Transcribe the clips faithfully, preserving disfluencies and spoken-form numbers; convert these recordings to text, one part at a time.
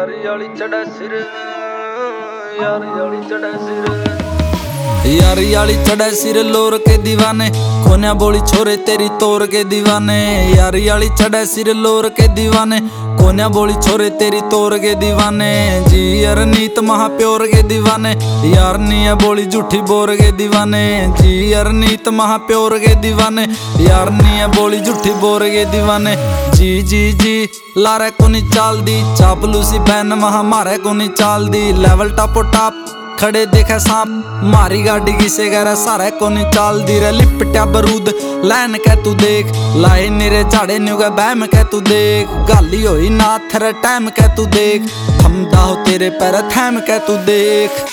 यारी याली चढ़े सिर, यारी याली चढ़े सिर, यारी याली चढ़े सिर लोर के दीवाने, कोन्या बोली छोरे तेरी तोर के दीवाने। यारी याली चढ़े सिर लोर के दीवाने, कोन्या बोली छोरे तेरी तोर के दीवाने। जी यार नीत महाप्योर के दीवाने, यार निया बोली झूठी बोर के दीवाने। जी यार नीत महाप्योर के दीवाने, यार निया बोली झूठी बोर के दीवाने। जी जी जी लारे कोनी चाल दी, चापलूसी बहन महा मारे कोनी चाल दी। लेवल टापो टाप खड़े देखे सांप, मारी गाड़ी किसे गैर सारे कोनी चाल दी रे। लिपट्या बरूद लैन कह तू देख, लाई निरे झाड़े न्यूगे बैम कह तू देख। गाली होई ना थरे टाइम कह तू देख, थमदा हो तेरे पैर थैम कह तू देख।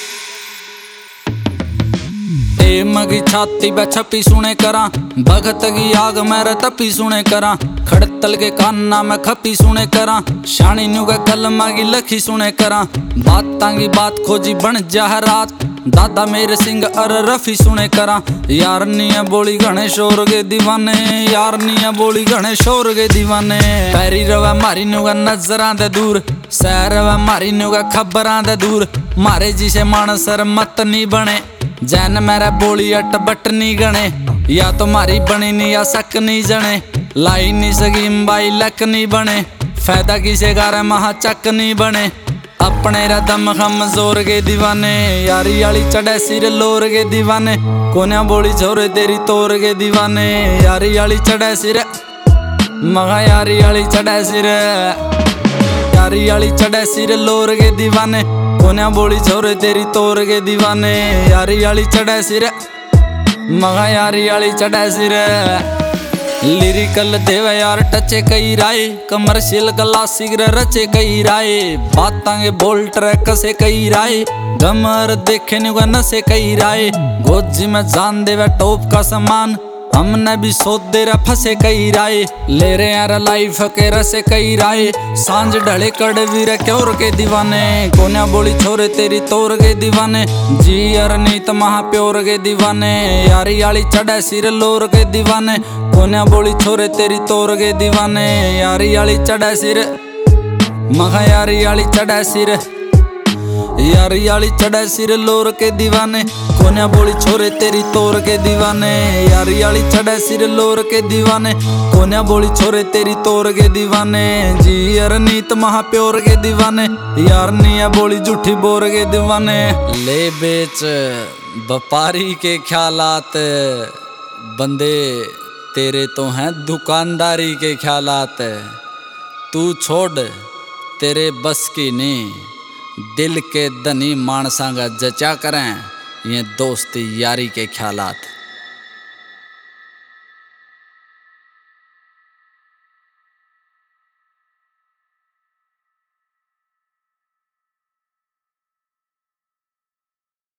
मगी छाती बे छपी सुने करा, भगत की आग मेरे तपी सुने करा। खड़तल के कान्ना में खपी सुने करा, शानी न्यू के कलमा की लखी सुने करा। बातां की बात खोजी बन जा रात, दादा मेरे सिंह अर रफी सुने करा। यार निया बोली घने शोर के दीवाने, यार निया बोली घने शोर के दीवाने। पैरी रवा मारी न्यू का नजरां दे दूर, सैर रवा मारी न्यू का खबरां दे दूर। मारे जिसे मानसर मत नी बने, जैन मेरा बोली अट बट नी गणे। या तो मारी बनी नी या सक नी जने, लाई नी सकीम बाई लक नी बने। फायदा किसे गारे महा चक नी बने, अपने रा दम खम जोर के दीवाने। यारी याली चढ़े सिर लोर के दीवाने, कोन्या बोली छोरे तेरी तोर के दीवाने। यारी याली चढ़े सिर मगा, यारी याली चढ़े सिर, यारी याली चढ़े सिर लोर के दीवाने। कोन्या बोली छोरे तेरी तोर के दीवाने। यारी याली चढ़े सिर मगा, यारी याली चढ़े सिर। लिरिकल देवे यार टचे कई राय, कमर्शियल क्लासिक रचे कई राय। बातां के बोल ट्रैक से कई राय, गमर देखे नुगा नसे कई राय। गोजी में जान देवे टॉप का सामान, हमने भी सोच दे रहा फंसे कई राय। ले रहे यार लाइफ के रसे कई राय, सांझ ढले कड़वी रे क्योर के दीवाने। कोन्या बोली छोरे तेरी तोर के दीवाने, जी यार नीत महाप्योर के दीवाने। यारी याली चढ़े सिर लोर के दीवाने, कोन्या बोली छोरे तेरी तोर के दीवाने। यारी याली चढ़े सिर मगा, यारी याली चढ़े सिर, यारी याली चढ़े सिर लोर के दीवाने। कोन्या बोली छोरे तेरी तोर के दीवाने। यारी याली चढ़े सिर लोर के दीवाने, कोन्या बोली छोरे तेरी तोर के दीवाने। जी यार नीत महाप्योर के दीवाने, यार निया बोली झूठी बोर के दीवाने। ले बेच व्यापारी के ख्यालात, बंदे तेरे तो हैं दुकानदारी के ख्यालात। तू छोड़ तेरे बस की नहीं, दिल के धनी मानसा का जचा करें ये दोस्ती यारी के ख्यालात।